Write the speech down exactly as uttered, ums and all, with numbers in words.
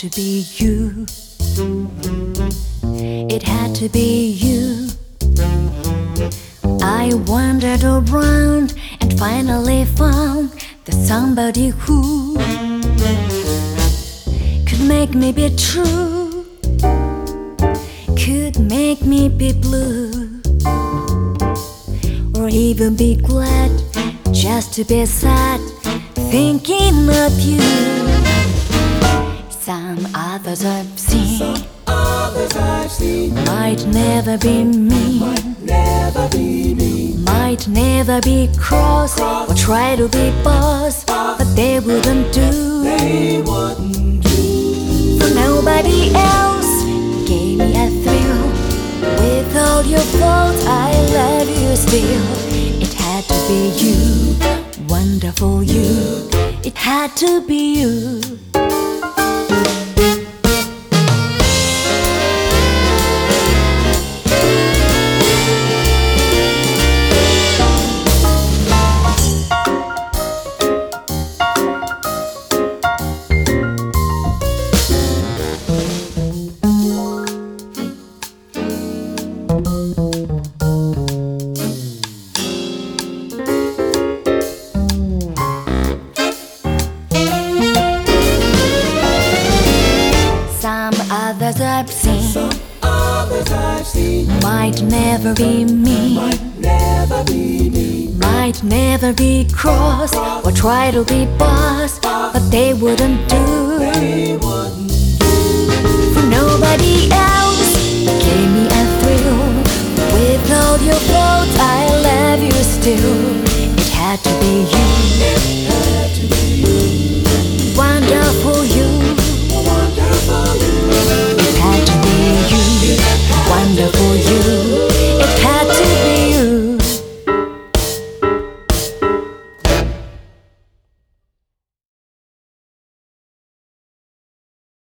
to be you. It had to be you. I wandered around and finally found that somebody who could make me be true, could make me be blue, or even be glad just to be sad thinking of you. Some others I've seen, Some others I've seen might never be me, might never be me, might never be cross, Cross. or try to be boss, Boss. but they wouldn't do. they wouldn't do. For nobody else gave me a thrill. Without your fault, I love you still. It had to be you, wonderful you. It had to be you. Some others I've seen Some others I've seen might never be me, might never be me, might never be cross, or try to be boss, but they wouldn't do.